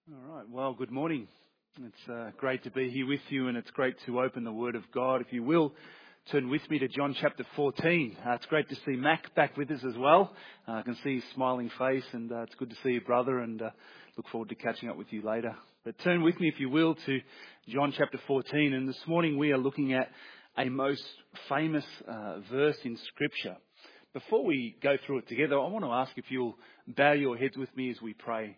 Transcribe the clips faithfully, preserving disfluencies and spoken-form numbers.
All right. Well, good morning. It's uh, great to be here with you, and it's great to open the Word of God. If you will, turn with me to John chapter fourteen. Uh, it's great to see Mac back with us as well. Uh, I can see his smiling face, and uh, it's good to see you, brother, and uh, look forward to catching up with you later. But turn with me, if you will, to John chapter fourteen. And this morning we are looking at a most famous uh, verse in Scripture. Before we go through it together, I want to ask if you'll bow your heads with me as we pray.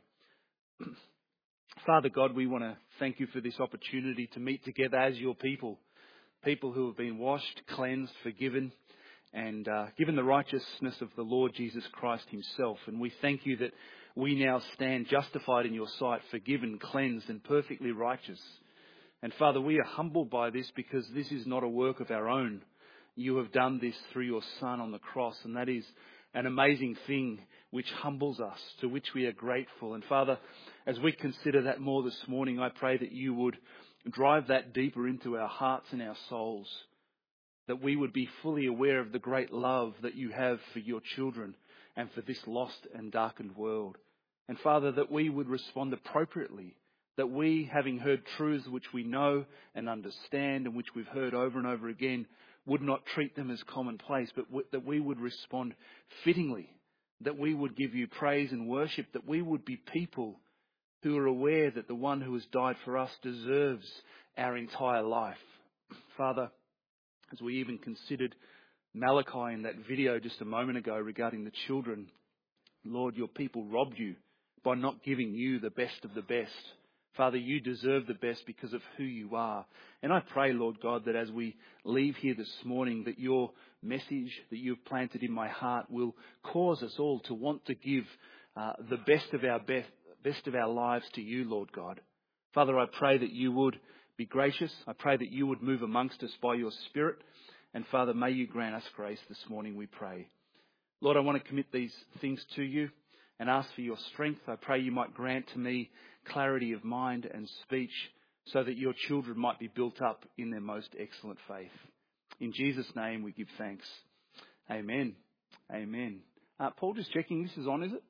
Father God, we want to thank you for this opportunity to meet together as your people, people who have been washed, cleansed, forgiven, and uh, given the righteousness of the Lord Jesus Christ himself. And we thank you that we now stand justified in your sight, forgiven, cleansed, and perfectly righteous. And Father, we are humbled by this because this is not a work of our own. You have done this through your Son on the cross, and that is an amazing thing which humbles us, to which we are grateful. And Father, as we consider that more this morning, I pray that you would drive that deeper into our hearts and our souls, that we would be fully aware of the great love that you have for your children and for this lost and darkened world. And Father, that we would respond appropriately, that we, having heard truths which we know and understand and which we've heard over and over again, would not treat them as commonplace, but w- that we would respond fittingly, that we would give you praise and worship, that we would be people who are aware that the one who has died for us deserves our entire life. Father, as we even considered Malachi in that video just a moment ago regarding the children, Lord, your people robbed you by not giving you the best of the best. Father, you deserve the best because of who you are. And I pray, Lord God, that as we leave here this morning, that your message that you've planted in my heart will cause us all to want to give uh, the best of our best, best of our lives to you, Lord God. Father, I pray that you would be gracious. I pray that you would move amongst us by your Spirit. And Father, may you grant us grace this morning, we pray. Lord, I want to commit these things to you and ask for your strength. I pray you might grant to me clarity of mind and speech so that your children might be built up in their most excellent faith. In Jesus' name we give thanks. Amen. Amen. Uh, Paul, just checking this is on, is it?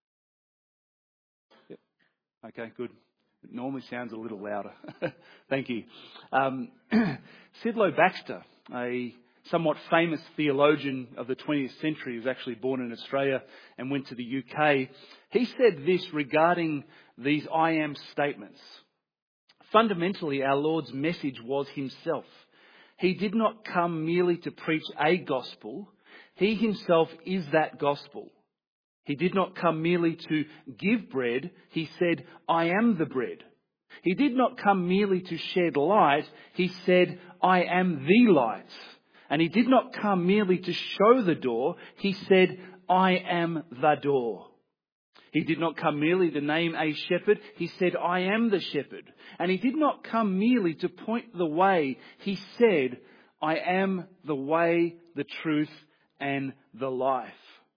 Yep. Okay, good. It normally sounds a little louder. Thank you. Um, Sidlow Baxter, a somewhat famous theologian of the twentieth century, who was actually born in Australia and went to the U K, he said this regarding these I am statements. Fundamentally, our Lord's message was himself. He did not come merely to preach a gospel. He himself is that gospel. He did not come merely to give bread. He said, I am the bread. He did not come merely to shed light. He said, I am the light. And he did not come merely to show the door. He said, I am the door. He did not come merely to name a shepherd. He said, I am the shepherd. And he did not come merely to point the way. He said, I am the way, the truth, and the life.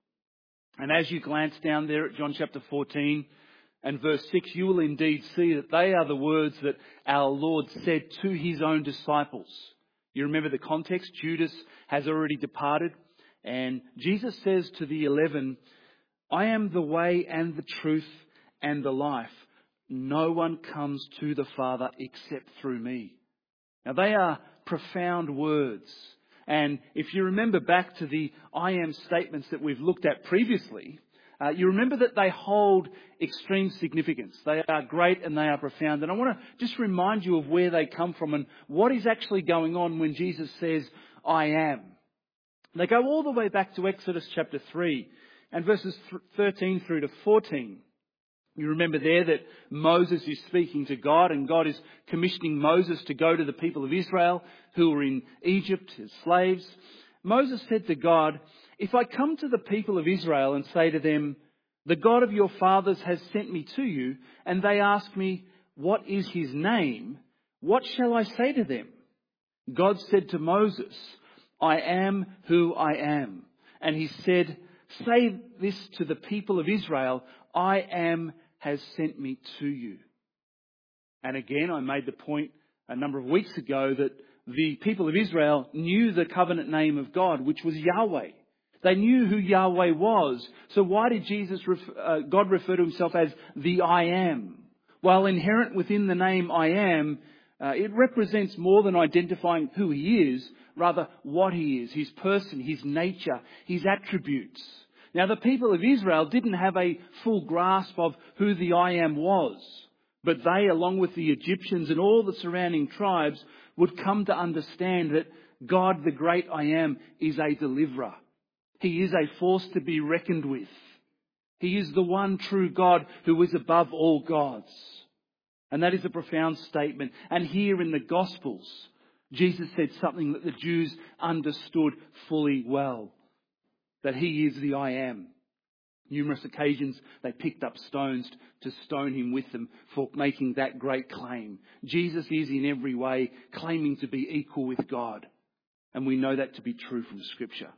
And as you glance down there at John chapter fourteen and verse six, you will indeed see that they are the words that our Lord said to his own disciples. You remember the context. Judas has already departed. And Jesus says to the eleven, I am the way and the truth and the life. No one comes to the Father except through me. Now they are profound words. And if you remember back to the I am statements that we've looked at previously, uh, you remember that they hold extreme significance. They are great and they are profound. And I want to just remind you of where they come from and what is actually going on when Jesus says, I am. They go all the way back to Exodus chapter three and verses thirteen through to fourteen. You remember there that Moses is speaking to God and God is commissioning Moses to go to the people of Israel who were in Egypt as slaves. Moses said to God, if I come to the people of Israel and say to them, the God of your fathers has sent me to you, and they ask me, what is his name? What shall I say to them? God said to Moses, I am who I am. And he said, say this to the people of Israel, I am has sent me to you. And again, I made the point a number of weeks ago that the people of Israel knew the covenant name of God, which was Yahweh. They knew who Yahweh was. So why did Jesus, uh, God refer to himself as the I am? While inherent within the name I am, uh, it represents more than identifying who He is, rather what He is, His person, His nature, His attributes. Now, the people of Israel didn't have a full grasp of who the I Am was, but they, along with the Egyptians and all the surrounding tribes, would come to understand that God, the great I Am, is a deliverer. He is a force to be reckoned with. He is the one true God who is above all gods. And that is a profound statement. And here in the Gospels, Jesus said something that the Jews understood fully well. That He is the I Am. Numerous occasions they picked up stones to stone Him with them for making that great claim. Jesus is in every way claiming to be equal with God. And we know that to be true from Scripture.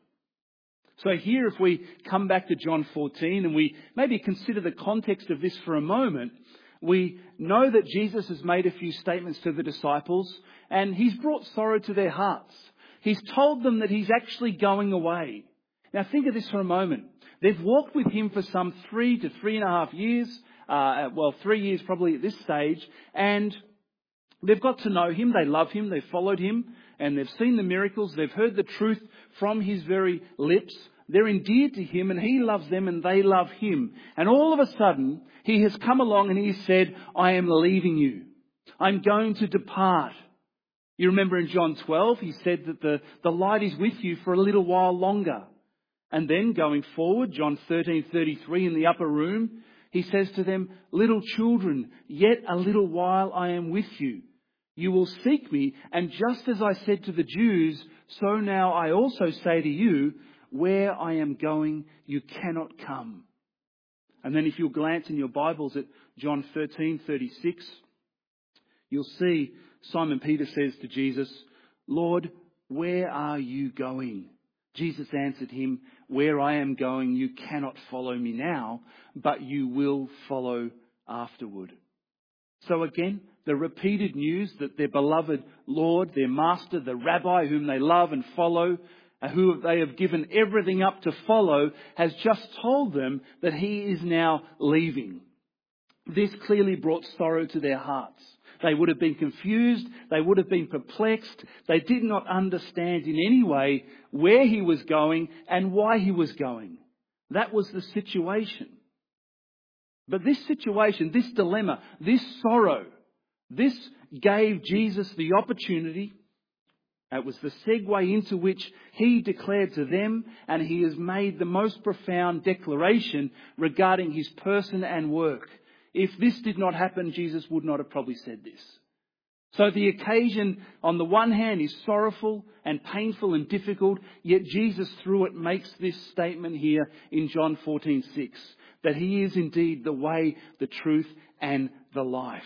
So here, if we come back to John fourteen and we maybe consider the context of this for a moment, we know that Jesus has made a few statements to the disciples and He's brought sorrow to their hearts. He's told them that He's actually going away. Now think of this for a moment. They've walked with Him for some three to three and a half years, uh, well, three years probably at this stage, and they've got to know Him, they love Him, they've followed Him, and they've seen the miracles, they've heard the truth from His very lips. They're endeared to Him and He loves them and they love Him. And all of a sudden, He has come along and He said, I am leaving you. I'm going to depart. You remember in John twelve, He said that the, the light is with you for a little while longer. And then going forward, John thirteen thirty-three in the upper room, He says to them, little children, yet a little while I am with you. You will seek me, and just as I said to the Jews, so now I also say to you, where I am going, you cannot come. And then if you'll glance in your Bibles at John thirteen thirty-six, you'll see Simon Peter says to Jesus, Lord, where are you going? Jesus answered him, where I am going, you cannot follow me now, but you will follow afterward. So again, the repeated news that their beloved Lord, their Master, the Rabbi whom they love and follow, who they have given everything up to follow, has just told them that He is now leaving. This clearly brought sorrow to their hearts. They would have been confused. They would have been perplexed. They did not understand in any way where He was going and why He was going. That was the situation. But this situation, this dilemma, this sorrow, this gave Jesus the opportunity. It was the segue into which He declared to them, and He has made the most profound declaration regarding His person and work. If this did not happen, Jesus would not have probably said this. So the occasion, on the one hand, is sorrowful and painful and difficult, yet Jesus through it makes this statement here in John fourteen six, that He is indeed the way, the truth and the life.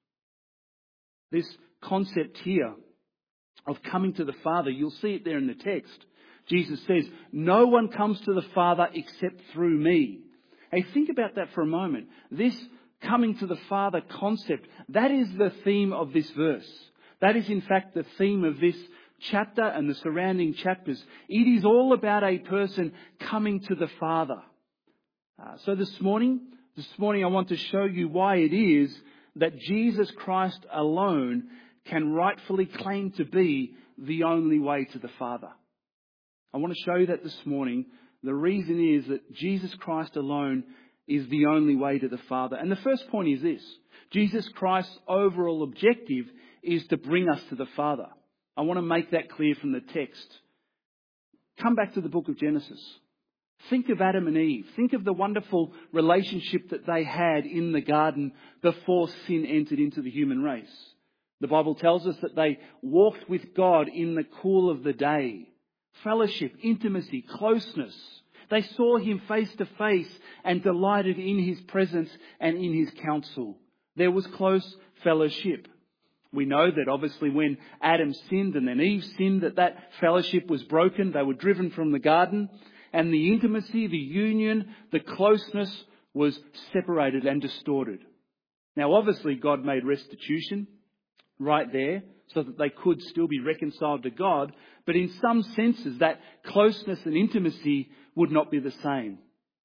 This concept here of coming to the Father, you'll see it there in the text. Jesus says, no one comes to the Father except through me. Hey, think about that for a moment. This coming to the Father concept, that is the theme of this verse. That is in fact the theme of this chapter and the surrounding chapters. It is all about a person coming to the Father. Uh, so this morning, this morning I want to show you why it is that Jesus Christ alone can rightfully claim to be the only way to the Father. I want to show you that this morning. The reason is that Jesus Christ alone is the only way to the Father. And the first point is this. Jesus Christ's overall objective is to bring us to the Father. I want to make that clear from the text. Come back to the book of Genesis. Think of Adam and Eve. Think of the wonderful relationship that they had in the garden before sin entered into the human race. The Bible tells us that they walked with God in the cool of the day. Fellowship, intimacy, closeness. They saw Him face to face and delighted in His presence and in His counsel. There was close fellowship. We know that obviously when Adam sinned and then Eve sinned, that that fellowship was broken. They were driven from the garden. And the intimacy, the union, the closeness was separated and distorted. Now obviously God made restitution right there so that they could still be reconciled to God. But in some senses that closeness and intimacy would not be the same.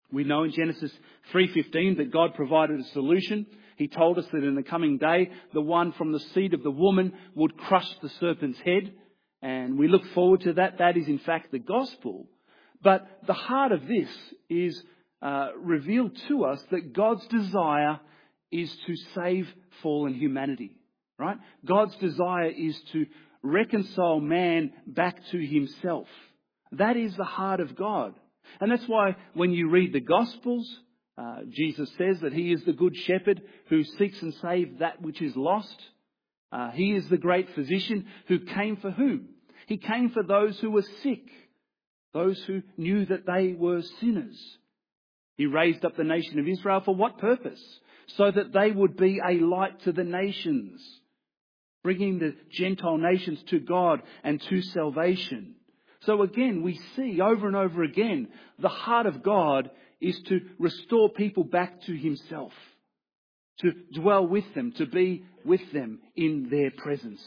We know in Genesis three fifteen that God provided a solution. He told us that in the coming day, the one from the seed of the woman would crush the serpent's head. And we look forward to that. That is in fact the gospel. But the heart of this is uh, revealed to us that God's desire is to save fallen humanity. Right? God's desire is to reconcile man back to himself. That is the heart of God. And that's why when you read the Gospels, uh, Jesus says that he is the good shepherd who seeks and saves that which is lost. Uh, he is the great physician who came for whom? He came for those who were sick, those who knew that they were sinners. He raised up the nation of Israel for what purpose? So that they would be a light to the nations, bringing the Gentile nations to God and to salvation. So again, we see over and over again, the heart of God is to restore people back to himself, to dwell with them, to be with them in their presence.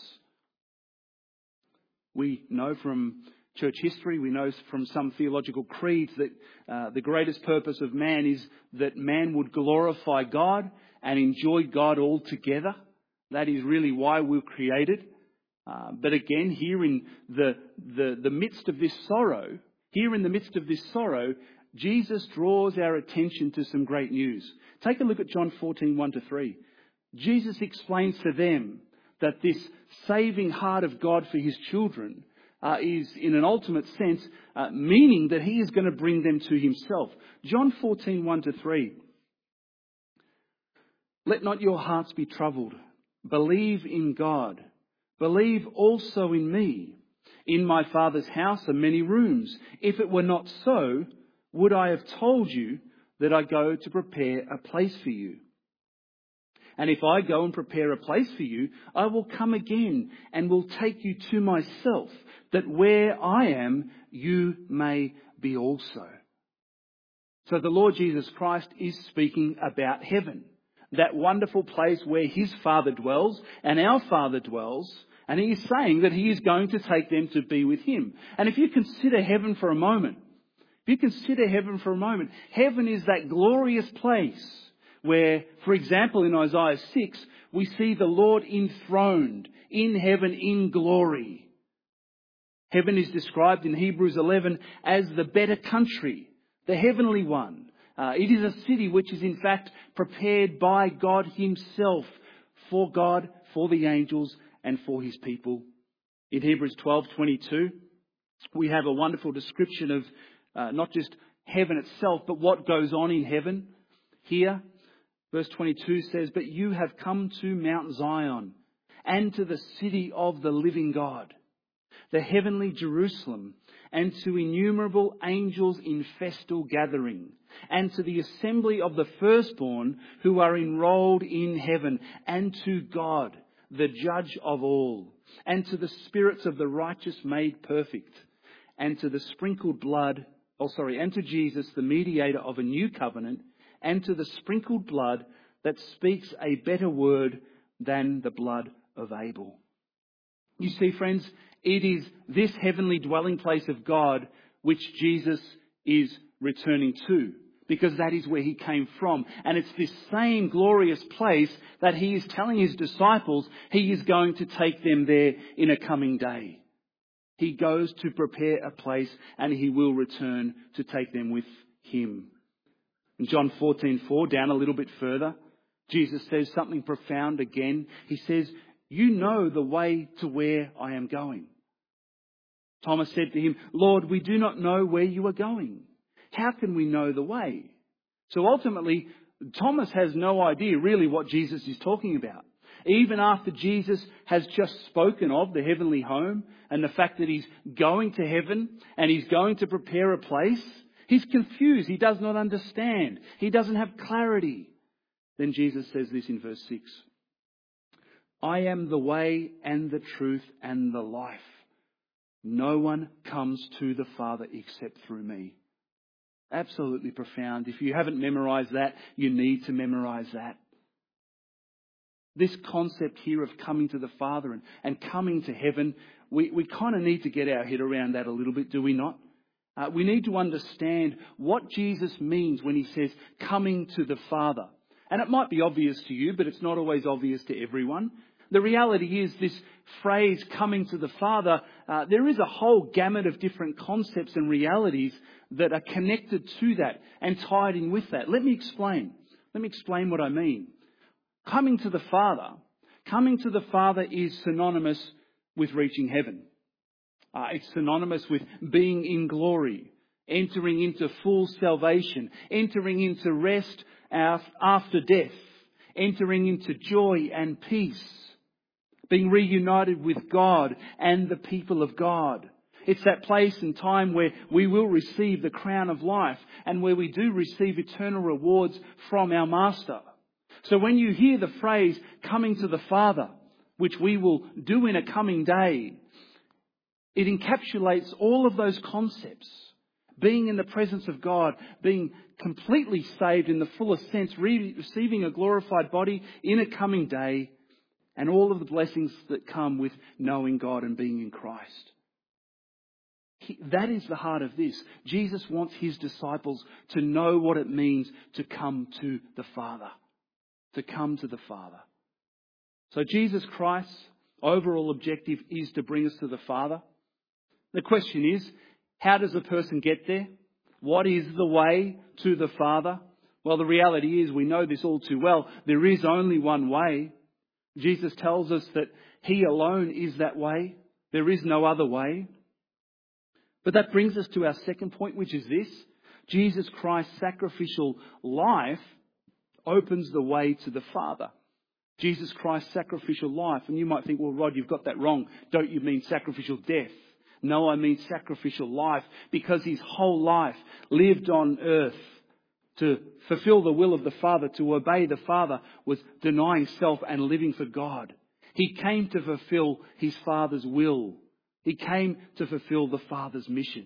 We know from church history, we know from some theological creeds that uh, the greatest purpose of man is that man would glorify God and enjoy God altogether. That is really why we were created. Uh, but again, here in the, the, the midst of this sorrow, here in the midst of this sorrow, Jesus draws our attention to some great news. Take a look at John fourteen, one to three. Jesus explains to them that this saving heart of God for his children uh, is, in an ultimate sense, uh, meaning that he is going to bring them to himself. John fourteen, one to three. Let not your hearts be troubled. Believe in God. Believe also in me. In my Father's house are many rooms. If it were not so, would I have told you that I go to prepare a place for you? And if I go and prepare a place for you, I will come again and will take you to myself, that where I am, you may be also. So the Lord Jesus Christ is speaking about heaven, that wonderful place where his Father dwells and our Father dwells. And he is saying that he is going to take them to be with him. And if you consider heaven for a moment, if you consider heaven for a moment, heaven is that glorious place where, for example, in Isaiah six, we see the Lord enthroned in heaven in glory. Heaven is described in Hebrews eleven as the better country, the heavenly one. Uh, it is a city which is in fact prepared by God himself for God, for the angels and for his people. In Hebrews twelve twenty-two, we have a wonderful description of uh, not just heaven itself, but what goes on in heaven. Here, verse twenty-two says, "But you have come to Mount Zion and to the city of the living God, the heavenly Jerusalem, and to innumerable angels in festal gathering, and to the assembly of the firstborn who are enrolled in heaven, and to God, the judge of all, and to the spirits of the righteous made perfect, and to the sprinkled blood, oh sorry, and to Jesus, the mediator of a new covenant, and to the sprinkled blood that speaks a better word than the blood of Abel." You see, friends, it is this heavenly dwelling place of God which Jesus is returning to, because that is where he came from. And it's this same glorious place that he is telling his disciples he is going to take them there in a coming day. He goes to prepare a place and he will return to take them with him. In John fourteen four, down a little bit further, Jesus says something profound again. He says, "You know the way to where I am going." Thomas said to him, "Lord, we do not know where you are going. How can we know the way?" So ultimately, Thomas has no idea really what Jesus is talking about. Even after Jesus has just spoken of the heavenly home and the fact that he's going to heaven and he's going to prepare a place, he's confused. He does not understand. He doesn't have clarity. Then Jesus says this in verse six. "I am the way and the truth and the life. No one comes to the Father except through me." Absolutely profound. If you haven't memorized that, you need to memorize that. This concept here of coming to the Father and, and coming to heaven, we, we kind of need to get our head around that a little bit, do we not? Uh, we need to understand what Jesus means when he says coming to the Father. And it might be obvious to you, but it's not always obvious to everyone. The reality is this phrase, coming to the Father, uh, there is a whole gamut of different concepts and realities that are connected to that and tied in with that. Let me explain. Let me explain what I mean. Coming to the Father, coming to the Father is synonymous with reaching heaven. Uh, it's synonymous with being in glory, entering into full salvation, entering into rest after death, entering into joy and peace, being reunited with God and the people of God. It's that place and time where we will receive the crown of life and where we do receive eternal rewards from our Master. So when you hear the phrase coming to the Father, which we will do in a coming day, it encapsulates all of those concepts. Being in the presence of God, being completely saved in the fullest sense, re- receiving a glorified body in a coming day, and all of the blessings that come with knowing God and being in Christ. He, that is the heart of this. Jesus wants his disciples to know what it means to come to the Father. To come to the Father. So Jesus Christ's overall objective is to bring us to the Father. The question is, how does a person get there? What is the way to the Father? Well, the reality is, we know this all too well. There is only one way. Jesus tells us that he alone is that way. There is no other way. But that brings us to our second point, which is this. Jesus Christ's sacrificial life opens the way to the Father. Jesus Christ's sacrificial life. And you might think, well, Rod, you've got that wrong. Don't you mean sacrificial death? No, I mean sacrificial life, because his whole life lived on earth to fulfill the will of the Father, to obey the Father, was denying self and living for God. He came to fulfill his Father's will. He came to fulfill the Father's mission.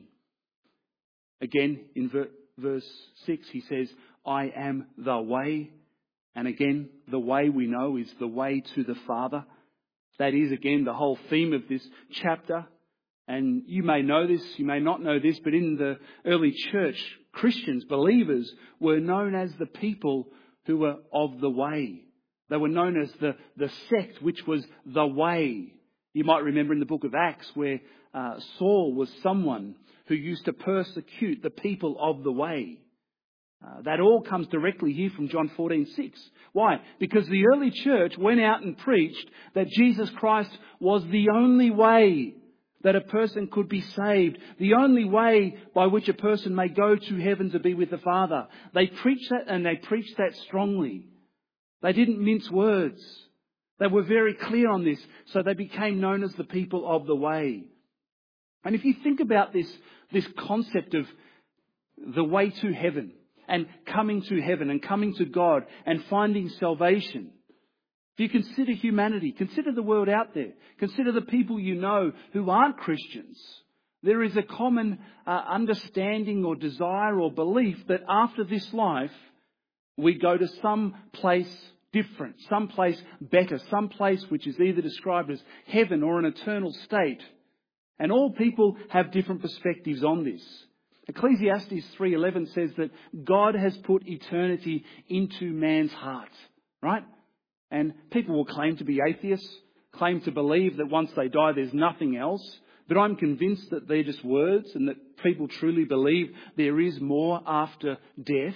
Again, in ver- verse six, he says, I am the way. And again, the way we know is the way to the Father. That is, again, the whole theme of this chapter. And you may know this, you may not know this, but in the early church, Christians, believers, were known as the people who were of the way. They were known as the, the sect which was the way. You might remember in the book of Acts where uh, Saul was someone who used to persecute the people of the way. Uh, that all comes directly here from John fourteen six. Why? Because the early church went out and preached that Jesus Christ was the only way that a person could be saved, the only way by which a person may go to heaven to be with the Father. They preached that, and they preached that strongly. They didn't mince words. They were very clear on this, so they became known as the people of the way. And if you think about this, this concept of the way to heaven, and coming to heaven, and coming to God, and finding salvation, if you consider humanity, consider the world out there, consider the people you know who aren't Christians, there is a common uh, understanding or desire or belief that after this life, we go to some place different, some place better, some place which is either described as heaven or an eternal state. And all people have different perspectives on this. Ecclesiastes three eleven says that God has put eternity into man's heart, right? And people will claim to be atheists, claim to believe that once they die there's nothing else. But I'm convinced that they're just words and that people truly believe there is more after death.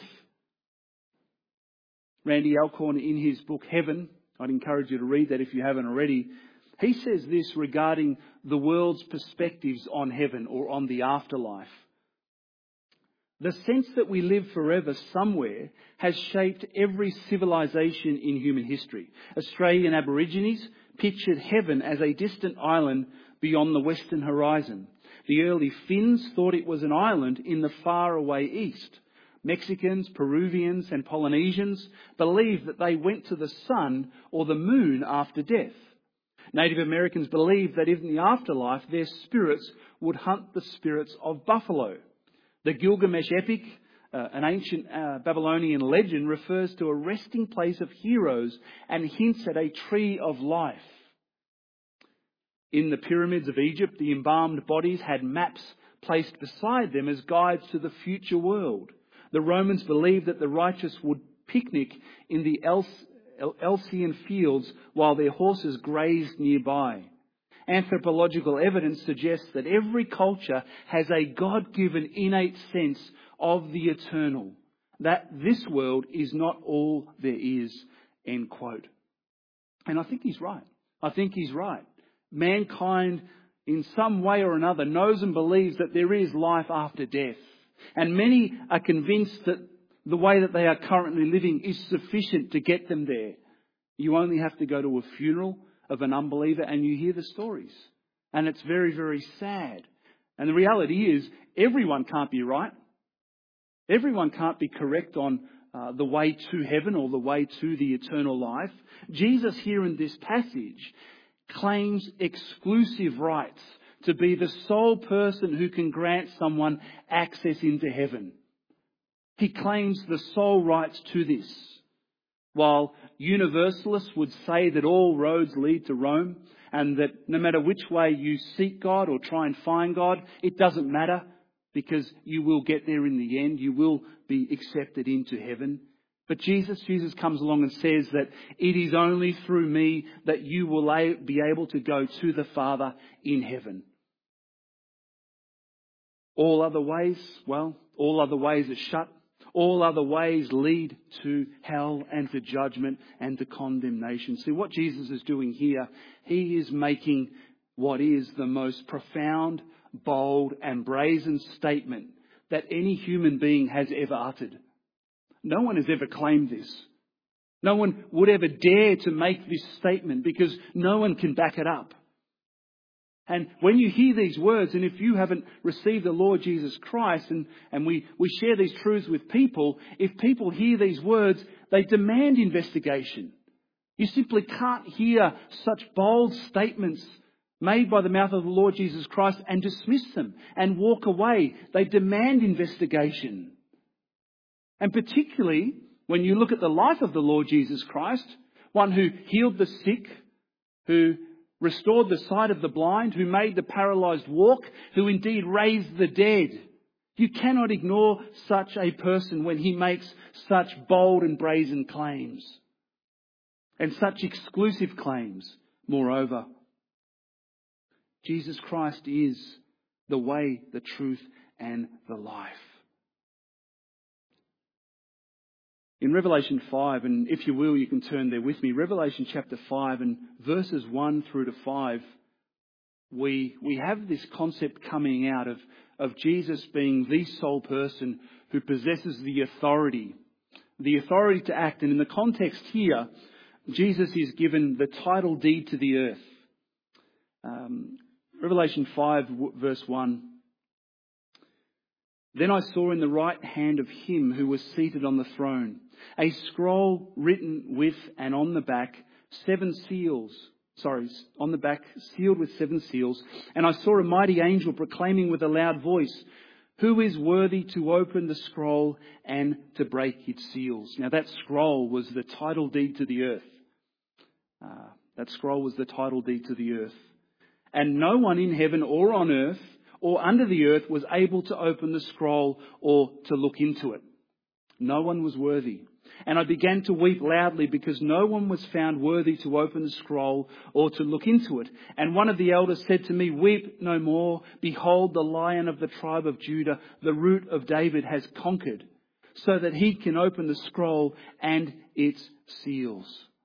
Randy Alcorn, in his book Heaven, I'd encourage you to read that if you haven't already. He says this regarding the world's perspectives on heaven or on the afterlife. The sense that we live forever somewhere has shaped every civilization in human history. Australian Aborigines pictured heaven as a distant island beyond the western horizon. The early Finns thought it was an island in the faraway east. Mexicans, Peruvians and Polynesians believed that they went to the sun or the moon after death. Native Americans believed that in the afterlife their spirits would hunt the spirits of buffalo. The Gilgamesh epic, uh, an ancient uh, Babylonian legend, refers to a resting place of heroes and hints at a tree of life. In the pyramids of Egypt, the embalmed bodies had maps placed beside them as guides to the future world. The Romans believed that the righteous would picnic in the Elysian fields while their horses grazed nearby. Anthropological evidence suggests that every culture has a God-given innate sense of the eternal, that this world is not all there is, end quote. And I think he's right. I think he's right. Mankind, in some way or another, knows and believes that there is life after death. And many are convinced that the way that they are currently living is sufficient to get them there. You only have to go to a funeral of an unbeliever and you hear the stories. And it's very, very sad. And the reality is, everyone can't be right. Everyone can't be correct on uh, the way to heaven or the way to the eternal life. Jesus here in this passage claims exclusive rights to be the sole person who can grant someone access into heaven. He claims the sole rights to this. While universalists would say that all roads lead to Rome and that no matter which way you seek God or try and find God, it doesn't matter because you will get there in the end. You will be accepted into heaven. But Jesus, Jesus comes along and says that it is only through me that you will be able to go to the Father in heaven. All other ways, well, all other ways are shut. All other ways lead to hell and to judgment and to condemnation. See, what Jesus is doing here, he is making what is the most profound, bold and brazen statement that any human being has ever uttered. No one has ever claimed this. No one would ever dare to make this statement because no one can back it up. And when you hear these words, and if you haven't received the Lord Jesus Christ, and, and we, we share these truths with people, if people hear these words, they demand investigation. You simply can't hear such bold statements made by the mouth of the Lord Jesus Christ and dismiss them and walk away. They demand investigation. And particularly when you look at the life of the Lord Jesus Christ, one who healed the sick, who restored the sight of the blind, who made the paralysed walk, who indeed raised the dead. You cannot ignore such a person when he makes such bold and brazen claims. And such exclusive claims, moreover. Jesus Christ is the way, the truth, and the life. In Revelation five, and if you will, you can turn there with me. Revelation chapter five and verses one through to five, we we have this concept coming out of, of Jesus being the sole person who possesses the authority, the authority to act. And in the context here, Jesus is given the title deed to the earth. Um, Revelation five, verse one. Then I saw in the right hand of him who was seated on the throne a scroll written with and on the back seven seals. Sorry, on the back sealed with seven seals. And I saw a mighty angel proclaiming with a loud voice, "Who is worthy to open the scroll and to break its seals?" Now that scroll was the title deed to the earth. Uh, that scroll was the title deed to the earth. And no one in heaven or on earth or under the earth was able to open the scroll or to look into it. No one was worthy. And I began to weep loudly because no one was found worthy to open the scroll or to look into it. And one of the elders said to me, "Weep no more. Behold, the Lion of the tribe of Judah, the Root of David, has conquered, so that he can open the scroll and its seals."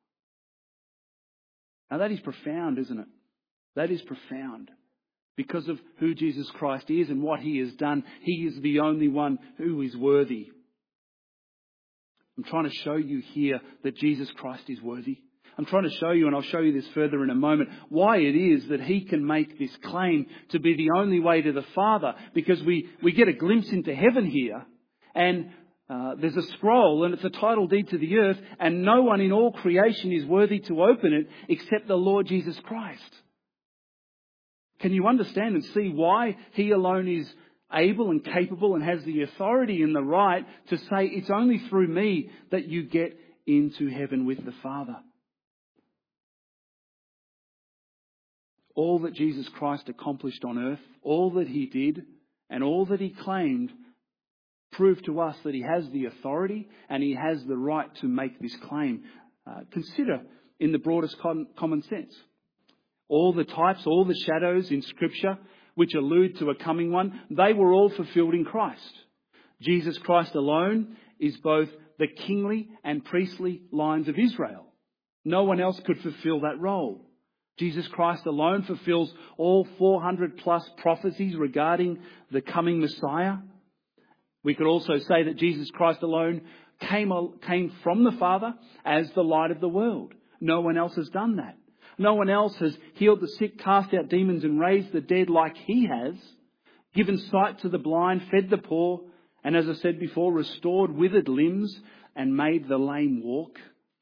Now that is profound, isn't it? That is profound. Because of who Jesus Christ is and what he has done, he is the only one who is worthy. I'm trying to show you here that Jesus Christ is worthy. I'm trying to show you, and I'll show you this further in a moment, why it is that he can make this claim to be the only way to the Father. Because we, we get a glimpse into heaven here, and uh, there's a scroll, and it's a title deed to the earth, and no one in all creation is worthy to open it except the Lord Jesus Christ. Can you understand and see why he alone is able and capable and has the authority and the right to say, "It's only through me that you get into heaven with the Father"? All that Jesus Christ accomplished on earth, all that he did, And all that he claimed proved to us that he has the authority and he has the right to make this claim. Uh, consider in the broadest con- common sense. All the types, all the shadows in Scripture which allude to a coming one, they were all fulfilled in Christ. Jesus Christ alone is both the kingly and priestly lines of Israel. No one else could fulfill that role. Jesus Christ alone fulfills all four hundred plus prophecies regarding the coming Messiah. We could also say that Jesus Christ alone came, came from the Father as the light of the world. No one else has done that. No one else has healed the sick, cast out demons and raised the dead like he has, given sight to the blind, fed the poor, and as I said before, restored withered limbs and made the lame walk.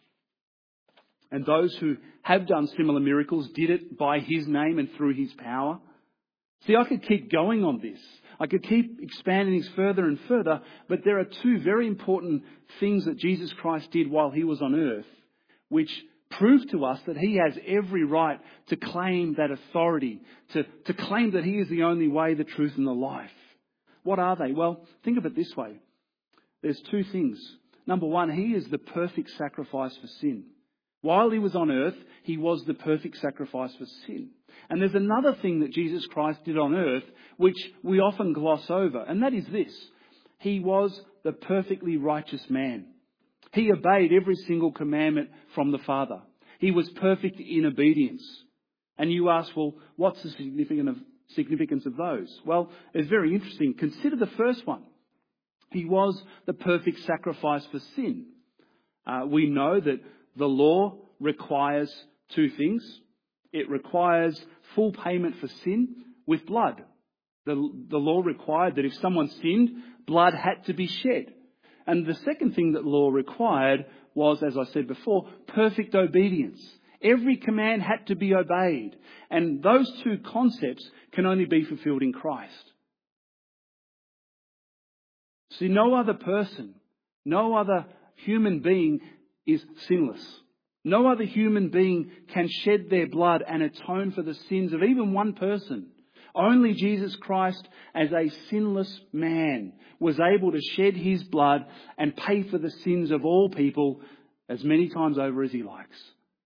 And those who have done similar miracles did it by his name and through his power. See, I could keep going on this. I could keep expanding this further and further, but there are two very important things that Jesus Christ did while he was on earth, which prove to us that he has every right to claim that authority, to, to claim that he is the only way, the truth and the life. What are they? Well, think of it this way. There's two things. Number one, he is the perfect sacrifice for sin. While he was on earth, he was the perfect sacrifice for sin. And there's another thing that Jesus Christ did on earth, which we often gloss over, and that is this. He was the perfectly righteous man. He obeyed every single commandment from the Father. He was perfect in obedience. And you ask, well, what's the significance of, significance of those? Well, it's very interesting. Consider the first one. He was the perfect sacrifice for sin. Uh, we know that the law requires two things. It requires full payment for sin with blood. The, the law required that if someone sinned, blood had to be shed. And the second thing that law required was, as I said before, perfect obedience. Every command had to be obeyed. And those two concepts can only be fulfilled in Christ. See, no other person, no other human being is sinless. No other human being can shed their blood and atone for the sins of even one person. Only Jesus Christ, as a sinless man, was able to shed his blood and pay for the sins of all people as many times over as he likes.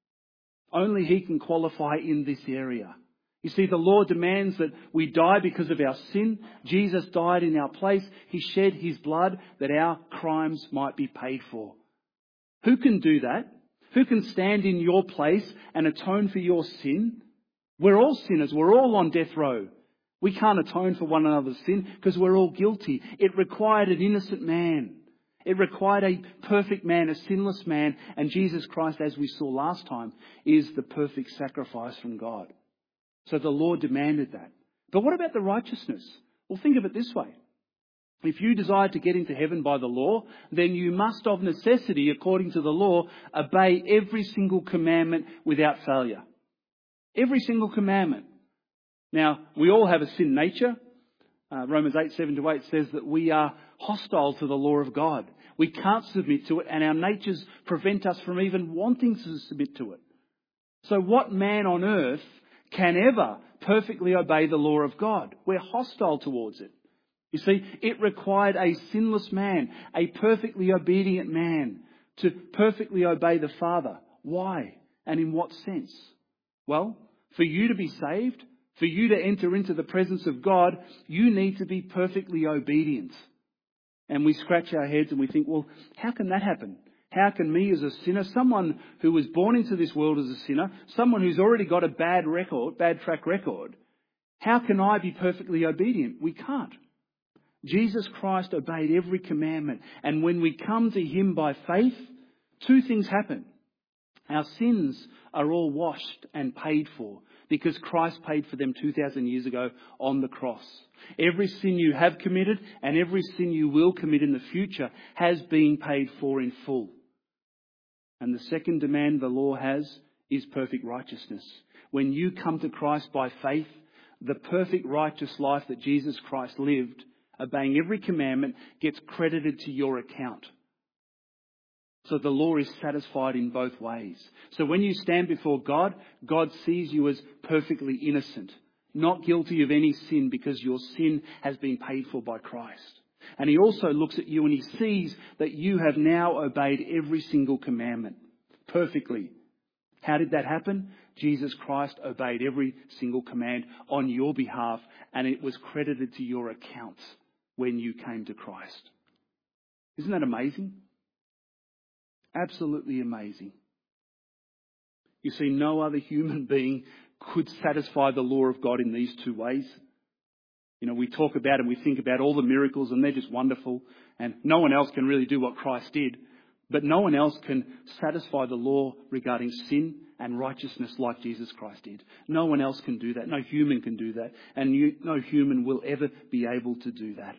Only he can qualify in this area. You see, the law demands that we die because of our sin. Jesus died in our place. He shed his blood that our crimes might be paid for. Who can do that? Who can stand in your place and atone for your sin? We're all sinners. We're all on death row. We can't atone for one another's sin because we're all guilty. It required an innocent man. It required a perfect man, a sinless man. And Jesus Christ, as we saw last time, is the perfect sacrifice from God. So the law demanded that. But what about the righteousness? Well, think of it this way. If you desire to get into heaven by the law, then you must of necessity, according to the law, obey every single commandment without failure. Every single commandment. Now, we all have a sin nature. Uh, Romans eight, seven to eight says that we are hostile to the law of God. We can't submit to it, and our natures prevent us from even wanting to submit to it. So what man on earth can ever perfectly obey the law of God? We're hostile towards it. You see, it required a sinless man, a perfectly obedient man, to perfectly obey the Father. Why? And in what sense? Well, for you to be saved, for you to enter into the presence of God, you need to be perfectly obedient. And we scratch our heads and we think, well, how can that happen? How can me as a sinner, someone who was born into this world as a sinner, someone who's already got a bad record, bad track record, how can I be perfectly obedient? We can't. Jesus Christ obeyed every commandment. And when we come to him by faith, two things happen. Our sins are all washed and paid for because Christ paid for them two thousand years ago on the cross. Every sin you have committed and every sin you will commit in the future has been paid for in full. And the second demand the law has is perfect righteousness. When you come to Christ by faith, the perfect righteous life that Jesus Christ lived, obeying every commandment, gets credited to your account. So the law is satisfied in both ways. So when you stand before God, God sees you as perfectly innocent. not guilty of any sin because your sin has been paid for by Christ. And he also looks at you and he sees that you have now obeyed every single commandment perfectly. How did that happen? Jesus Christ obeyed every single command on your behalf, and it was credited to your account when you came to Christ. Isn't that amazing? Absolutely amazing. You see, no other human being could satisfy the law of God in these two ways. You know, we talk about and we think about all the miracles and they're just wonderful, and no one else can really do what Christ did. But no one else can satisfy the law regarding sin and righteousness like Jesus Christ did. No one else can do that. No human can do that. And you, no human will ever be able to do that.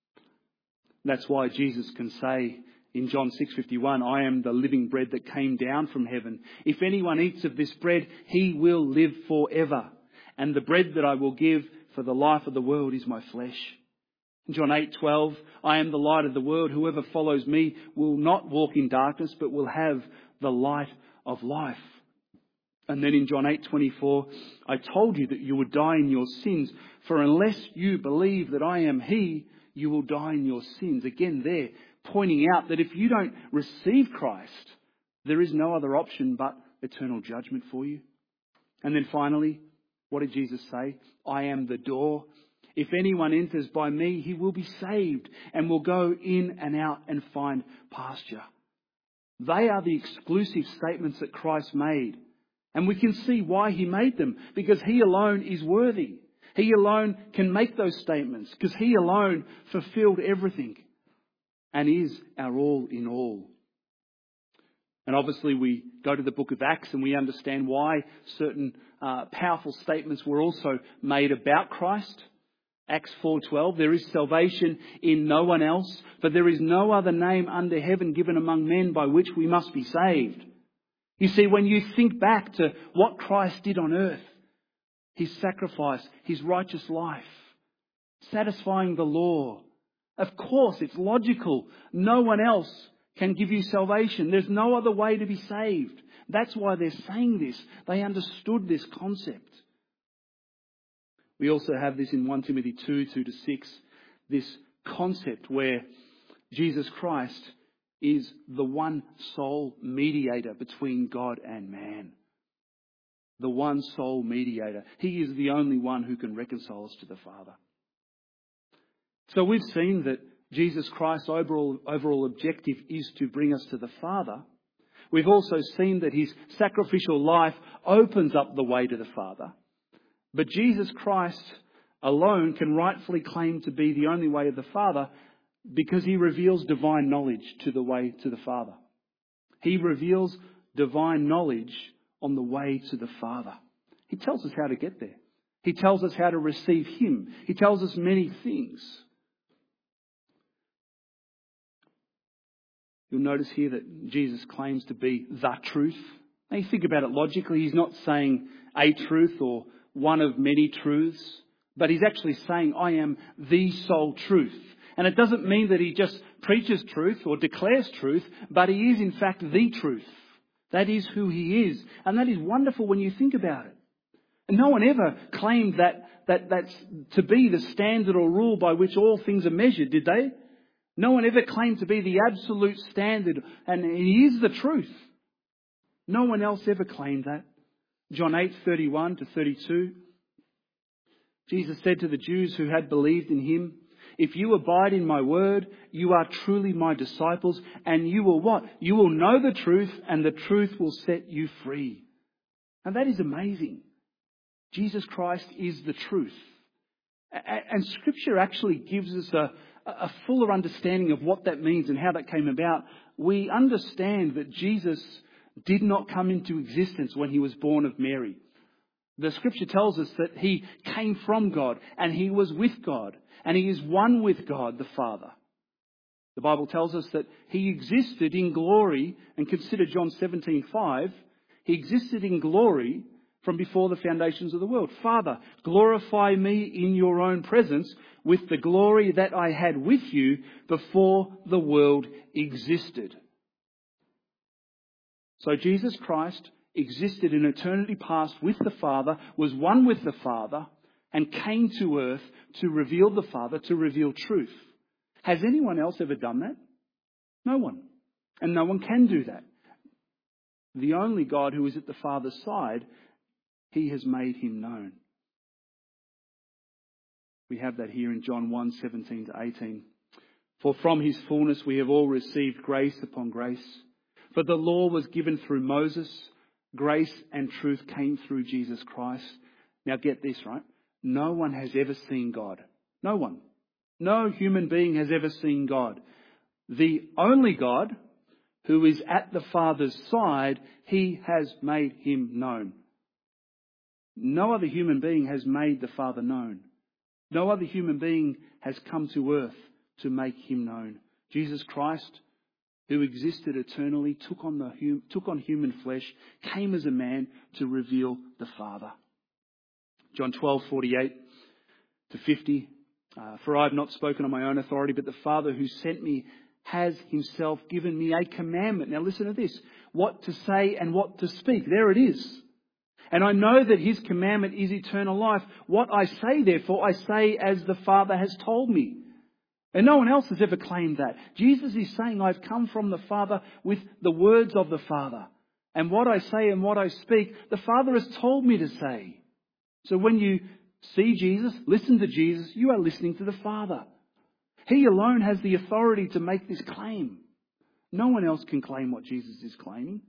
That's why Jesus can say in John six fifty-one, I am the living bread that came down from heaven. If anyone eats of this bread, he will live forever. And the bread that I will give for the life of the world is my flesh. In John eight twelve, I am the light of the world. Whoever follows me will not walk in darkness, but will have the light of life. And then in John eight twenty-four, I told you that you would die in your sins, for unless you believe that I am He, you will die in your sins. Again there, pointing out that if you don't receive Christ, there is no other option but eternal judgment for you. And then finally, what did Jesus say? I am the door. If anyone enters by me, he will be saved and will go in and out and find pasture. They are the exclusive statements that Christ made. And we can see why he made them, because he alone is worthy. He alone can make those statements because he alone fulfilled everything and is our all in all. And obviously we go to the book of Acts and we understand why certain uh, powerful statements were also made about Christ. Acts four twelve, there is salvation in no one else, for there is no other name under heaven given among men by which we must be saved. You see, when you think back to what Christ did on earth, his sacrifice, his righteous life, satisfying the law, of course it's logical. No one else can give you salvation. There's no other way to be saved. That's why they're saying this. They understood this concept. We also have this in First Timothy two, two to six, this concept where Jesus Christ is the one sole mediator between God and man. The one sole mediator. He is the only one who can reconcile us to the Father. So we've seen that Jesus Christ's overall, overall objective is to bring us to the Father. We've also seen that his sacrificial life opens up the way to the Father. But Jesus Christ alone can rightfully claim to be the only way of the Father because he reveals divine knowledge to the way to the Father. He reveals divine knowledge on the way to the Father. He tells us how to get there. He tells us how to receive him. He tells us many things. You'll notice here that Jesus claims to be the truth. Now you think about it logically, he's not saying a truth or one of many truths, but he's actually saying, I am the sole truth. And it doesn't mean that he just preaches truth or declares truth, but he is in fact the truth. That is who he is. And that is wonderful when you think about it. And no one ever claimed that, that that's to be the standard or rule by which all things are measured, did they? No one ever claimed to be the absolute standard, and he is the truth. No one else ever claimed that. John eight, thirty-one to thirty-two. Jesus said to the Jews who had believed in him, if you abide in my word, you are truly my disciples, and you will what? You will know the truth, and the truth will set you free. And that is amazing. Jesus Christ is the truth. And Scripture actually gives us a, a fuller understanding of what that means and how that came about. We understand that Jesus did not come into existence when he was born of Mary. The Scripture tells us that he came from God and he was with God and he is one with God the Father. The Bible tells us that he existed in glory, and consider John seventeen five. He existed in glory from before the foundations of the world. Father, glorify me in your own presence with the glory that I had with you before the world existed. So Jesus Christ existed in eternity past with the Father, was one with the Father, and came to earth to reveal the Father, to reveal truth. Has anyone else ever done that? No one. And no one can do that. The only God who is at the Father's side, he has made him known. We have that here in John one, seventeen to eighteen. For from his fullness we have all received grace upon grace. For the law was given through Moses. Grace and truth came through Jesus Christ. Now get this, right? No one has ever seen God. No one. No human being has ever seen God. The only God who is at the Father's side, he has made him known. No other human being has made the Father known. No other human being has come to earth to make him known. Jesus Christ, who existed eternally, took on the hum, took on human flesh, came as a man to reveal the Father. John twelve, forty-eight to fifty. Uh, For I have not spoken on my own authority, but the Father who sent me has himself given me a commandment. Now listen to this. What to say and what to speak. There it is. And I know that his commandment is eternal life. What I say, therefore, I say as the Father has told me. And no one else has ever claimed that. Jesus is saying, I've come from the Father with the words of the Father. And what I say and what I speak, the Father has told me to say. So when you see Jesus, listen to Jesus, you are listening to the Father. He alone has the authority to make this claim. No one else can claim what Jesus is claiming.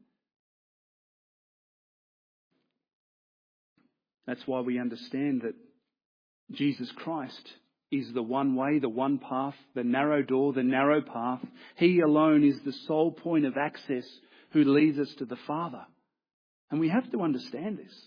That's why we understand that Jesus Christ is the one way, the one path, the narrow door, the narrow path. He alone is the sole point of access who leads us to the Father. And we have to understand this.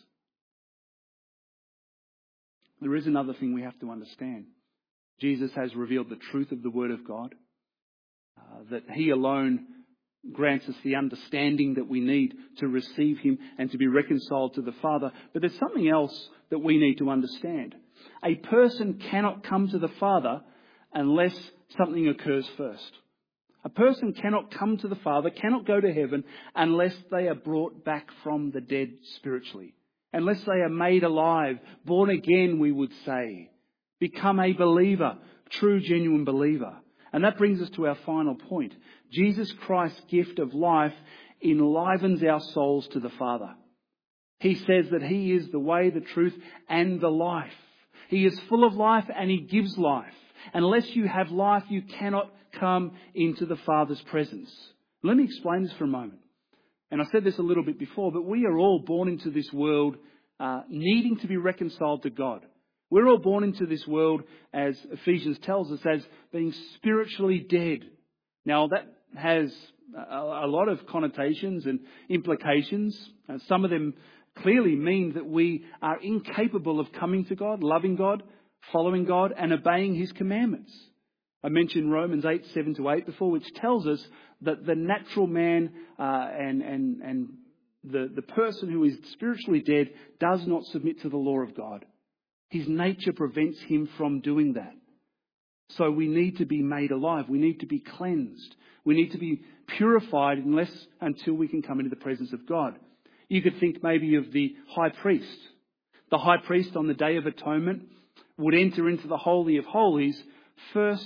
There is another thing we have to understand. Jesus has revealed the truth of the Word of God, uh, that he alone grants us the understanding that we need to receive him and to be reconciled to the Father. But there's something else that we need to understand. A person cannot come to the Father unless something occurs first. A person cannot come to the Father, cannot go to heaven unless they are brought back from the dead spiritually. Unless they are made alive, born again, we would say. Become a believer, true, genuine believer. And that brings us to our final point. Jesus Christ's gift of life enlivens our souls to the Father. He says that he is the way, the truth, and the life. He is full of life and he gives life. Unless you have life, you cannot come into the Father's presence. Let me explain this for a moment. And I said this a little bit before, but we are all born into this world uh, needing to be reconciled to God. We're all born into this world, as Ephesians tells us, as being spiritually dead. Now that has a, a lot of connotations and implications. And some of them clearly mean that we are incapable of coming to God, loving God, following God, and obeying his commandments. I mentioned Romans eight, seven to eight before, which tells us that the natural man uh, and and and the, the person who is spiritually dead does not submit to the law of God. His nature prevents him from doing that. So we need to be made alive. We need to be cleansed. We need to be purified unless until we can come into the presence of God. You could think maybe of the high priest. The high priest on the Day of Atonement would enter into the Holy of Holies first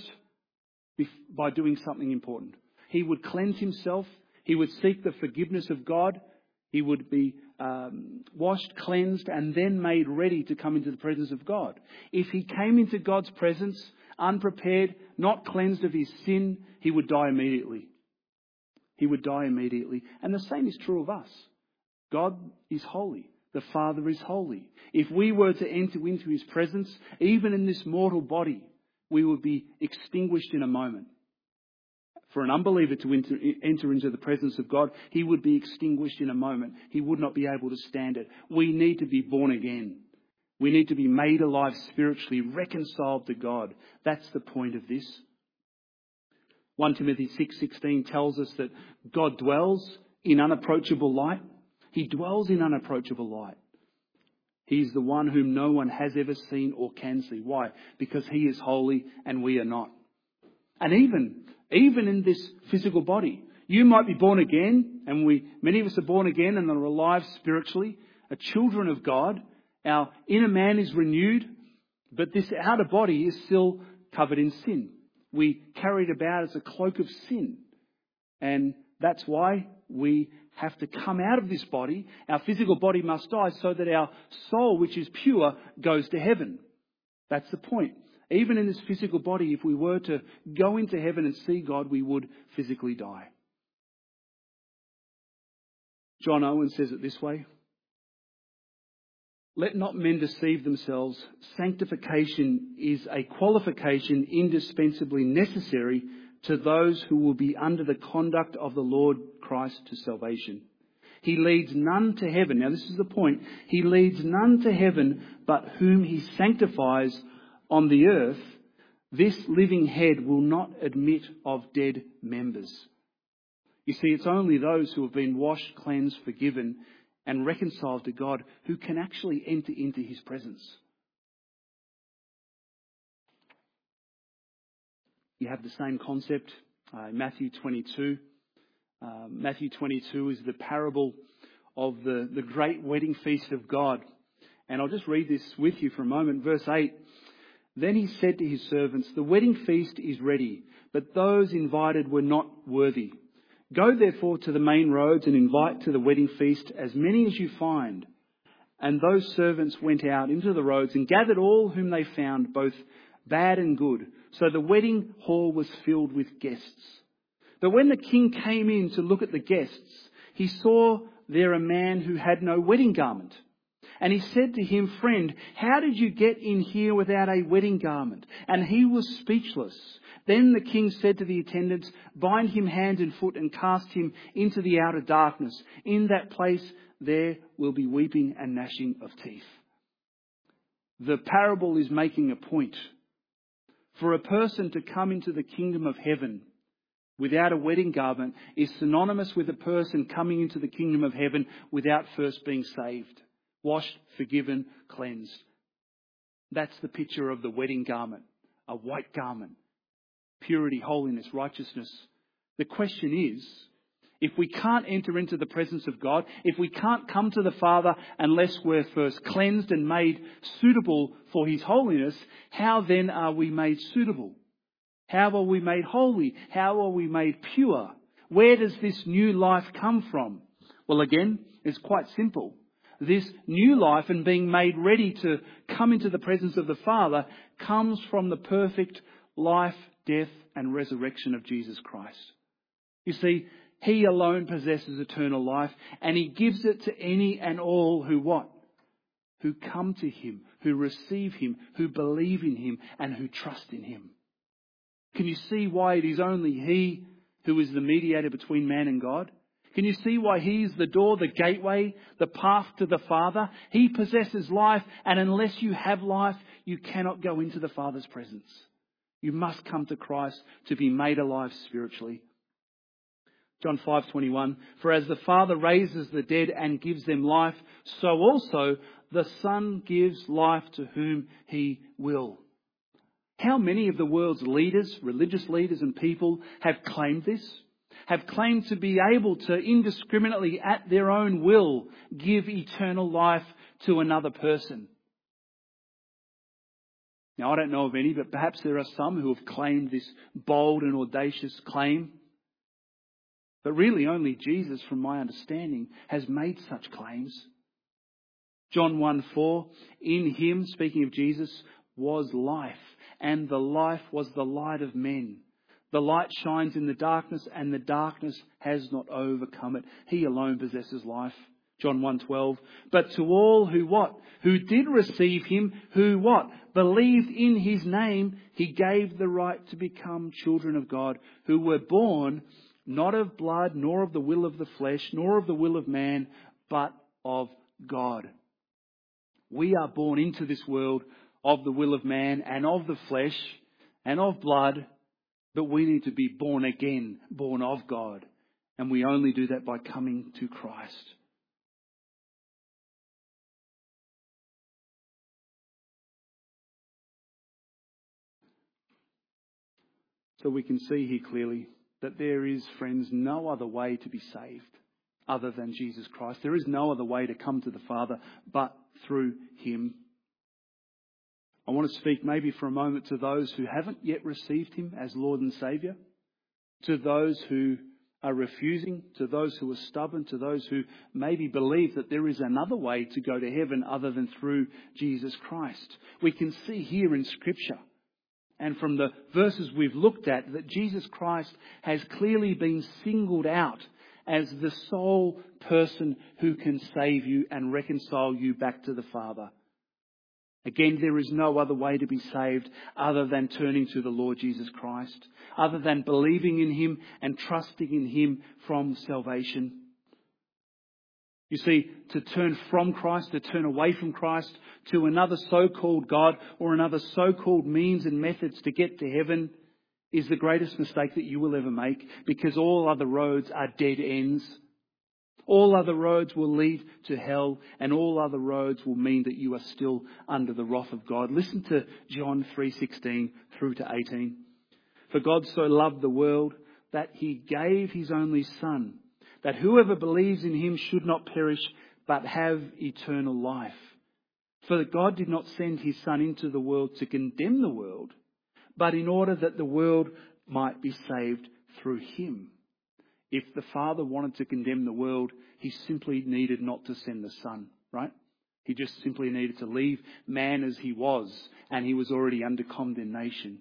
by doing something important. He would cleanse himself. He would seek the forgiveness of God. He would be um, washed, cleansed, and then made ready to come into the presence of God. If he came into God's presence unprepared, not cleansed of his sin, he would die immediately. He would die immediately. And the same is true of us. God is holy. The Father is holy. If we were to enter into his presence, even in this mortal body, we would be extinguished in a moment. For an unbeliever to enter, enter into the presence of God, he would be extinguished in a moment. He would not be able to stand it. We need to be born again. We need to be made alive spiritually, reconciled to God. That's the point of this. First Timothy six sixteen tells us that God dwells in unapproachable light. He dwells in unapproachable light. He's the one whom no one has ever seen or can see. Why? Because he is holy and we are not. And even, even in this physical body, you might be born again, and we, many of us are born again and are alive spiritually, are children of God. Our inner man is renewed. But this outer body is still covered in sin. We carry it about as a cloak of sin. And that's why we have to come out of this body. Our physical body must die so that our soul, which is pure, goes to heaven. That's the point. Even in this physical body, if we were to go into heaven and see God, we would physically die. John Owen says it this way: "Let not men deceive themselves. Sanctification is a qualification indispensably necessary to those who will be under the conduct of the Lord Christ to salvation. He leads none to heaven." Now this is the point. "He leads none to heaven but whom he sanctifies on the earth. This living head will not admit of dead members." You see, it's only those who have been washed, cleansed, forgiven and reconciled to God who can actually enter into his presence. You have the same concept uh, in Matthew twenty-two. Uh, Matthew twenty-two is the parable of the, the great wedding feast of God. And I'll just read this with you for a moment. Verse eight. "Then he said to his servants, 'The wedding feast is ready, but those invited were not worthy. Go therefore to the main roads and invite to the wedding feast as many as you find.' And those servants went out into the roads and gathered all whom they found, both bad and good. So the wedding hall was filled with guests. But when the king came in to look at the guests, he saw there a man who had no wedding garment. And he said to him, 'Friend, how did you get in here without a wedding garment?' And he was speechless. Then the king said to the attendants, 'Bind him hand and foot and cast him into the outer darkness. In that place there will be weeping and gnashing of teeth.'" The parable is making a point. For a person to come into the kingdom of heaven without a wedding garment is synonymous with a person coming into the kingdom of heaven without first being saved, washed, forgiven, cleansed. That's the picture of the wedding garment, a white garment, purity, holiness, righteousness. The question is, if we can't enter into the presence of God, if we can't come to the Father unless we're first cleansed and made suitable for his holiness, how then are we made suitable? How are we made holy? How are we made pure? Where does this new life come from? Well, again, it's quite simple. This new life and being made ready to come into the presence of the Father comes from the perfect life, death and resurrection of Jesus Christ. You see, he alone possesses eternal life, and he gives it to any and all who what? Who come to him, who receive him, who believe in him and who trust in him. Can you see why it is only he who is the mediator between man and God? Can you see why he is the door, the gateway, the path to the Father? He possesses life, and unless you have life, you cannot go into the Father's presence. You must come to Christ to be made alive spiritually. John five twenty-one, "For as the Father raises the dead and gives them life, so also the Son gives life to whom he will." How many of the world's leaders, religious leaders and people have claimed this? Have claimed to be able to indiscriminately, at their own will, give eternal life to another person. Now, I don't know of any, but perhaps there are some who have claimed this bold and audacious claim. But really only Jesus, from my understanding, has made such claims. John one four, "In him," speaking of Jesus, "was life, and the life was the light of men. The light shines in the darkness, and the darkness has not overcome it." He alone possesses life. John one twelve, "But to all who what? Who did receive him, who what? Believed in his name, he gave the right to become children of God, who were born not of blood, nor of the will of the flesh, nor of the will of man, but of God." We are born into this world of the will of man and of the flesh and of blood, but we need to be born again, born of God. And we only do that by coming to Christ. So we can see here clearly that there is, friends, no other way to be saved other than Jesus Christ. There is no other way to come to the Father but through him. I want to speak maybe for a moment to those who haven't yet received him as Lord and Saviour, to those who are refusing, to those who are stubborn, to those who maybe believe that there is another way to go to heaven other than through Jesus Christ. We can see here in Scripture, and from the verses we've looked at, that Jesus Christ has clearly been singled out as the sole person who can save you and reconcile you back to the Father. Again, there is no other way to be saved other than turning to the Lord Jesus Christ, other than believing in him and trusting in him from salvation. You see, to turn from Christ, to turn away from Christ to another so-called God or another so-called means and methods to get to heaven is the greatest mistake that you will ever make, because all other roads are dead ends. All other roads will lead to hell, and all other roads will mean that you are still under the wrath of God. Listen to John three sixteen through to eighteen. For God so loved the world that he gave his only Son, that whoever believes in him should not perish but have eternal life. For God did not send his Son into the world to condemn the world, but in order that the world might be saved through him. If the Father wanted to condemn the world, he simply needed not to send the Son, right? He just simply needed to leave man as he was, and he was already under condemnation.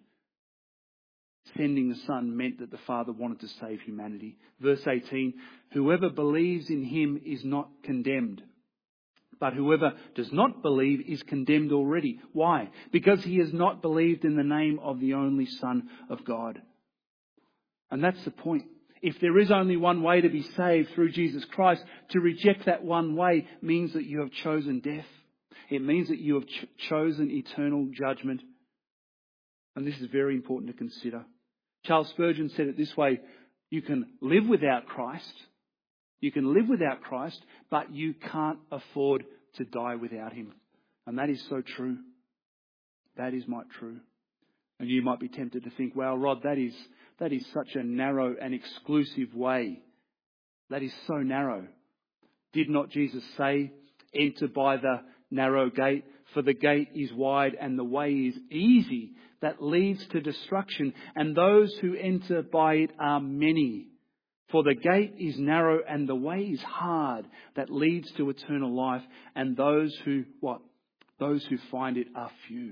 Sending the Son meant that the Father wanted to save humanity. Verse eighteen, whoever believes in him is not condemned, but whoever does not believe is condemned already. Why? Because he has not believed in the name of the only Son of God. And that's the point. If there is only one way to be saved, through Jesus Christ, to reject that one way means that you have chosen death. It means that you have ch- chosen eternal judgment. And this is very important to consider. Charles Spurgeon said it this way: you can live without Christ, you can live without Christ, but you can't afford to die without him. And that is so true. That is might true. And you might be tempted to think, well, Rod, that is that is such a narrow and exclusive way. That is so narrow. Did not Jesus say, enter by the narrow gate? For the gate is wide and the way is easy that leads to destruction, and those who enter by it are many. For the gate is narrow and the way is hard that leads to eternal life, and those who, what? Those who find it are few.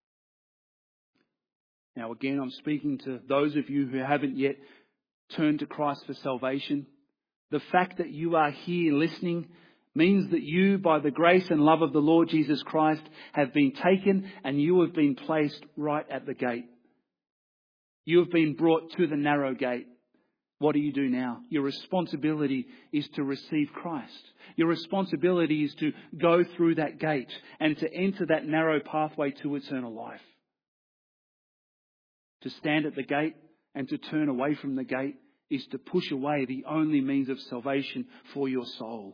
Now again, I'm speaking to those of you who haven't yet turned to Christ for salvation. The fact that you are here listening means that you, by the grace and love of the Lord Jesus Christ, have been taken and you have been placed right at the gate. You have been brought to the narrow gate. What do you do now? Your responsibility is to receive Christ. Your responsibility is to go through that gate and to enter that narrow pathway to eternal life. To stand at the gate and to turn away from the gate is to push away the only means of salvation for your soul.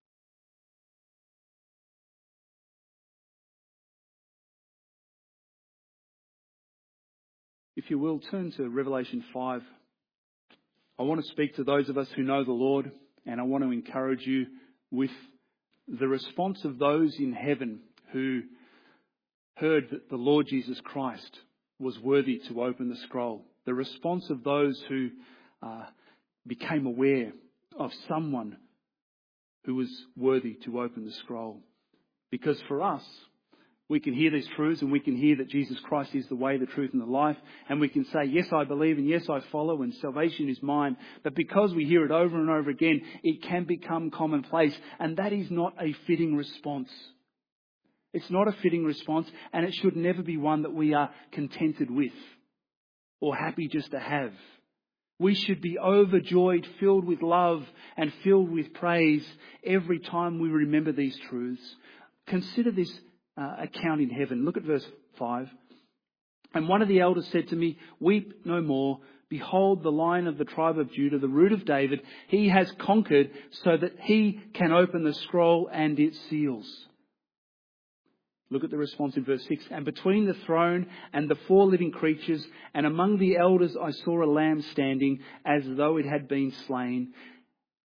If you will, turn to Revelation five. I want to speak to those of us who know the Lord, and I want to encourage you with the response of those in heaven who heard that the Lord Jesus Christ was worthy to open the scroll. The response of those who uh, became aware of someone who was worthy to open the scroll. Because for us, we can hear these truths and we can hear that Jesus Christ is the way, the truth and the life. And we can say, yes, I believe and yes, I follow and salvation is mine. But because we hear it over and over again, it can become commonplace. And that is not a fitting response. It's not a fitting response, and it should never be one that we are contented with or happy just to have. We should be overjoyed, filled with love and filled with praise every time we remember these truths. Consider this uh, account in heaven. Look at verse five. And one of the elders said to me, weep no more. Behold, the Lion of the tribe of Judah, the Root of David, he has conquered so that he can open the scroll and its seals. Look at the response in verse six. And between the throne and the four living creatures and among the elders I saw a lamb standing as though it had been slain.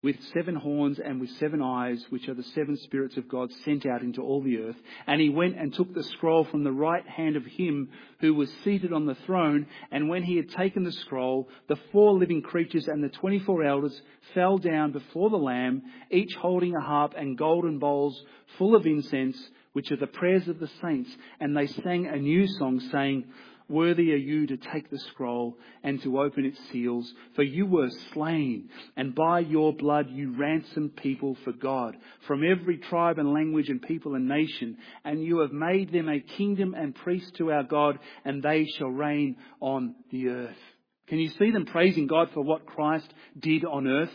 with seven horns and with seven eyes, which are the seven spirits of God sent out into all the earth. And he went and took the scroll from the right hand of him who was seated on the throne. And when he had taken the scroll, the four living creatures and the twenty-four elders fell down before the Lamb, each holding a harp and golden bowls full of incense, which are the prayers of the saints. And they sang a new song, saying, "Worthy are you to take the scroll and to open its seals, for you were slain, and by your blood you ransomed people for God from every tribe and language and people and nation, and you have made them a kingdom and priests to our God, and they shall reign on the earth." Can you see them praising God for what Christ did on earth?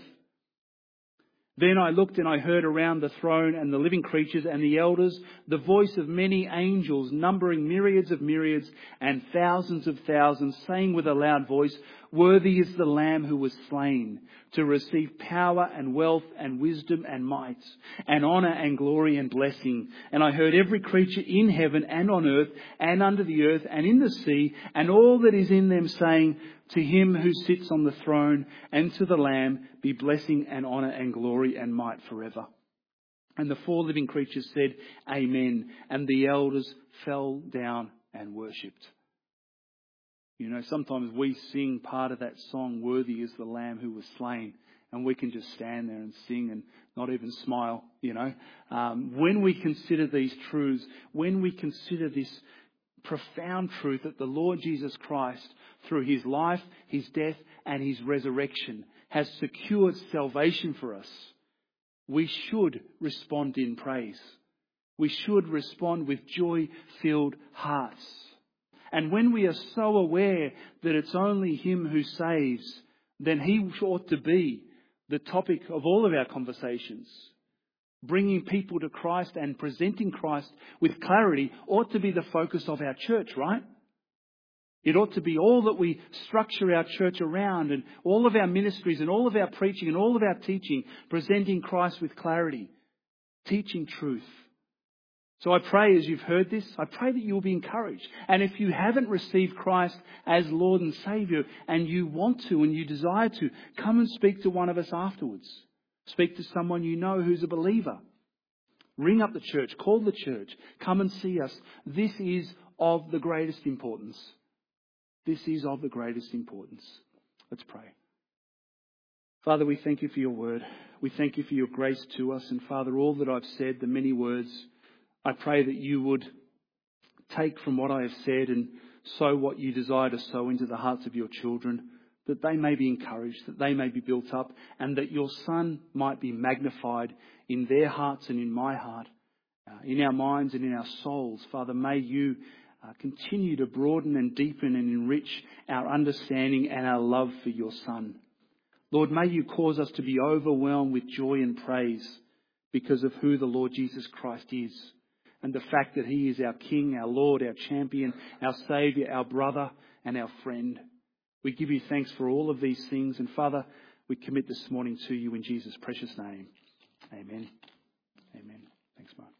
Then I looked and I heard around the throne and the living creatures and the elders the voice of many angels, numbering myriads of myriads and thousands of thousands, saying with a loud voice, "Worthy is the Lamb who was slain to receive power and wealth and wisdom and might and honour and glory and blessing." And I heard every creature in heaven and on earth and under the earth and in the sea and all that is in them saying, "To him who sits on the throne and to the Lamb be blessing and honour and glory and might forever." And the four living creatures said, "Amen." And the elders fell down and worshipped. You know, sometimes we sing part of that song, "Worthy is the Lamb who was slain," and we can just stand there and sing and not even smile, you know. Um, when we consider these truths, when we consider this profound truth that the Lord Jesus Christ, through his life, his death and his resurrection, has secured salvation for us, we should respond in praise. We should respond with joy-filled hearts. And when we are so aware that it's only him who saves, then he ought to be the topic of all of our conversations. Bringing people to Christ and presenting Christ with clarity ought to be the focus of our church, right? It ought to be all that we structure our church around, and all of our ministries and all of our preaching and all of our teaching, presenting Christ with clarity, teaching truth. So I pray as you've heard this, I pray that you'll be encouraged. And if you haven't received Christ as Lord and Saviour and you want to and you desire to, come and speak to one of us afterwards. Speak to someone you know who's a believer. Ring up the church, call the church, come and see us. This is of the greatest importance. This is of the greatest importance. Let's pray. Father, we thank you for your word. We thank you for your grace to us. And Father, all that I've said, the many words, I pray that you would take from what I have said and sow what you desire to sow into the hearts of your children, that they may be encouraged, that they may be built up, and that your Son might be magnified in their hearts and in my heart, uh, in our minds and in our souls. Father, may you uh, continue to broaden and deepen and enrich our understanding and our love for your Son. Lord, may you cause us to be overwhelmed with joy and praise because of who the Lord Jesus Christ is, and the fact that he is our King, our Lord, our champion, our Saviour, our brother and our friend. We give you thanks for all of these things. And Father, we commit this morning to you in Jesus' precious name. Amen. Amen. Thanks, Mark.